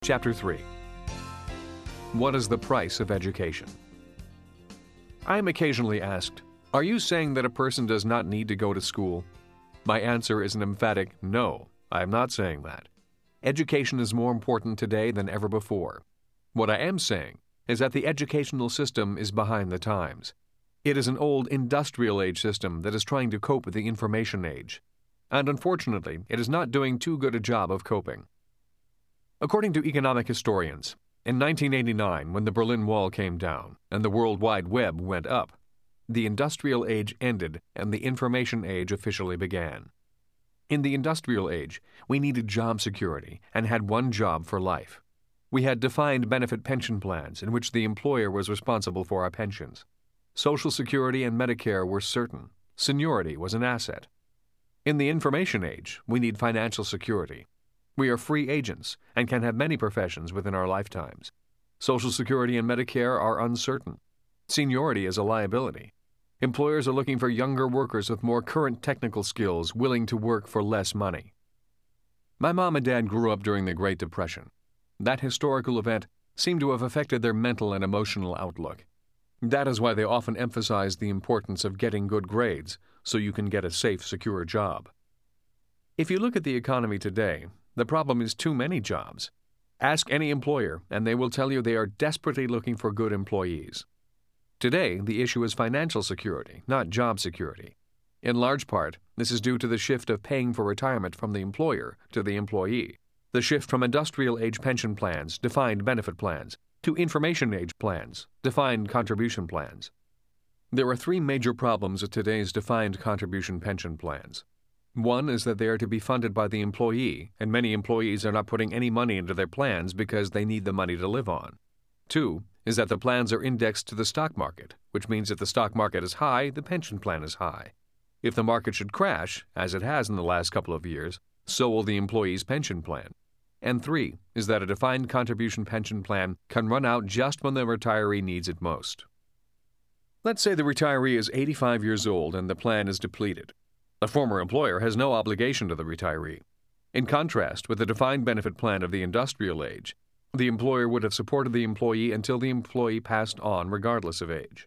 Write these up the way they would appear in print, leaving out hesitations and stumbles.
Chapter 3. What is the price of education? I am occasionally asked, "Are you saying that a person does not need to go to school?" My answer is an emphatic no, I am not saying that. Education is more important today than ever before. What I am saying is that the educational system is behind the times. It is an old industrial age system that is trying to cope with the information age. And unfortunately, it is not doing too good a job of coping. According to economic historians, in 1989, when the Berlin Wall came down and the World Wide Web went up, the industrial age ended and the information age officially began. In the industrial age, we needed job security and had one job for life. We had defined benefit pension plans in which the employer was responsible for our pensions. Social Security and Medicare were certain. Seniority was an asset. In the information age, we need financial security. We are free agents and can have many professions within our lifetimes. Social Security and Medicare are uncertain. Seniority is a liability. Employers are looking for younger workers with more current technical skills willing to work for less money. My mom and dad grew up during the Great Depression. That historical event seemed to have affected their mental and emotional outlook. That is why they often emphasize the importance of getting good grades so you can get a safe, secure job. If you look at the economy today, the problem is too many jobs. Ask any employer, and they will tell you they are desperately looking for good employees. Today, the issue is financial security, not job security. In large part, this is due to the shift of paying for retirement from the employer to the employee, the shift from industrial age pension plans, defined benefit plans, to information age plans, defined contribution plans. There are three major problems with today's defined contribution pension plans. One is that they are to be funded by the employee, and many employees are not putting any money into their plans because they need the money to live on. Two is that the plans are indexed to the stock market, which means if the stock market is high, the pension plan is high. If the market should crash, as it has in the last couple of years, so will the employee's pension plan. And three is that a defined contribution pension plan can run out just when the retiree needs it most. Let's say the retiree is 85 years old and the plan is depleted. The former employer has no obligation to the retiree. In contrast with the defined benefit plan of the industrial age, the employer would have supported the employee until the employee passed on regardless of age.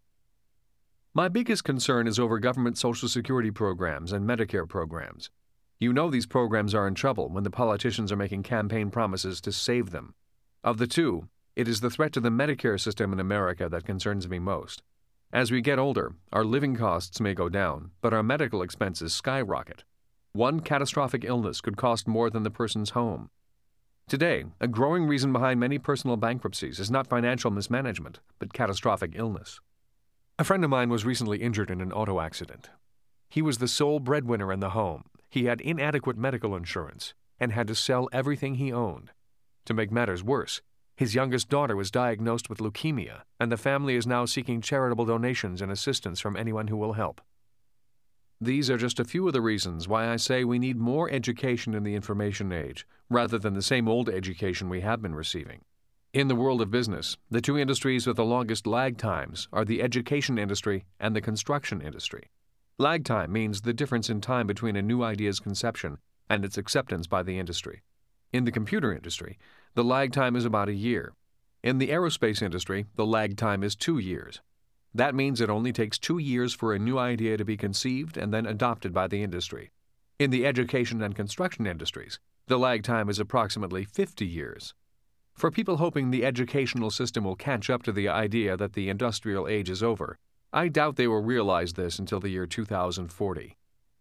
My biggest concern is over government Social Security programs and Medicare programs. You know these programs are in trouble when the politicians are making campaign promises to save them. Of the two, it is the threat to the Medicare system in America that concerns me most. As we get older, our living costs may go down, but our medical expenses skyrocket. One catastrophic illness could cost more than the person's home. Today, a growing reason behind many personal bankruptcies is not financial mismanagement, but catastrophic illness. A friend of mine was recently injured in an auto accident. He was the sole breadwinner in the home. He had inadequate medical insurance and had to sell everything he owned. To make matters worse, his youngest daughter was diagnosed with leukemia, and the family is now seeking charitable donations and assistance from anyone who will help. These are just a few of the reasons why I say we need more education in the information age, rather than the same old education we have been receiving. In the world of business, the two industries with the longest lag times are the education industry and the construction industry. Lag time means the difference in time between a new idea's conception and its acceptance by the industry. In the computer industry, the lag time is about a year. In the aerospace industry, the lag time is 2 years. That means it only takes 2 years for a new idea to be conceived and then adopted by the industry. In the education and construction industries, the lag time is approximately 50 years. For people hoping the educational system will catch up to the idea that the industrial age is over, I doubt they will realize this until the year 2040.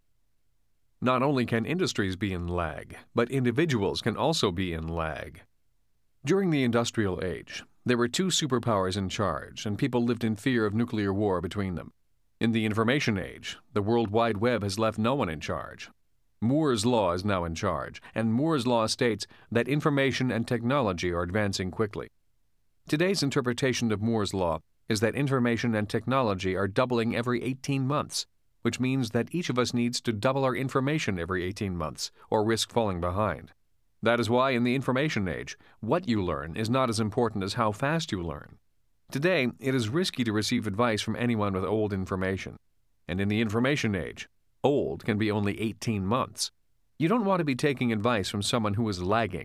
Not only can industries be in lag, but individuals can also be in lag. During the industrial age, there were two superpowers in charge, and people lived in fear of nuclear war between them. In the information age, the World Wide Web has left no one in charge. Moore's Law is now in charge, and Moore's Law states that information and technology are advancing quickly. Today's interpretation of Moore's Law is that information and technology are doubling every 18 months, which means that each of us needs to double our information every 18 months or risk falling behind. That is why in the information age, what you learn is not as important as how fast you learn. Today, it is risky to receive advice from anyone with old information. And in the information age, old can be only 18 months. You don't want to be taking advice from someone who is lagging,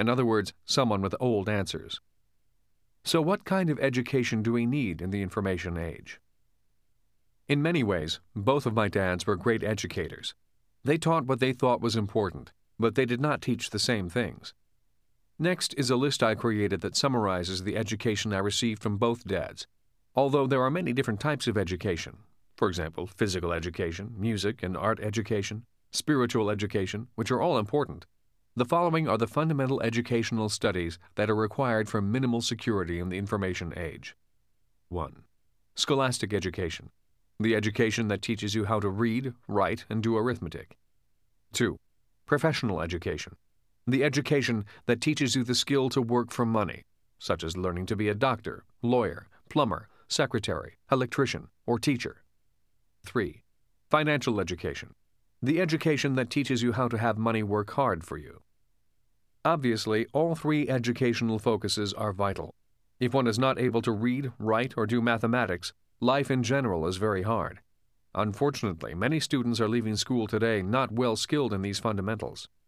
In other words, someone with old answers. So what kind of education do we need in the information age? In many ways, both of my dads were great educators. They taught what they thought was important, but they did not teach the same things. Next is a list I created that summarizes the education I received from both dads, although there are many different types of education. For example, physical education, music and art education, spiritual education, which are all important. The following are the fundamental educational studies that are required for minimal security in the information age. 1. Scholastic education, the education that teaches you how to read, write, and do arithmetic. 2. Professional education, the education that teaches you the skill to work for money, such as learning to be a doctor, lawyer, plumber, secretary, electrician, or teacher. 3. Financial education, the education that teaches you how to have money work hard for you. Obviously, all three educational focuses are vital. If one is not able to read, write, or do mathematics, life in general is very hard. Unfortunately, many students are leaving school today not well skilled in these fundamentals.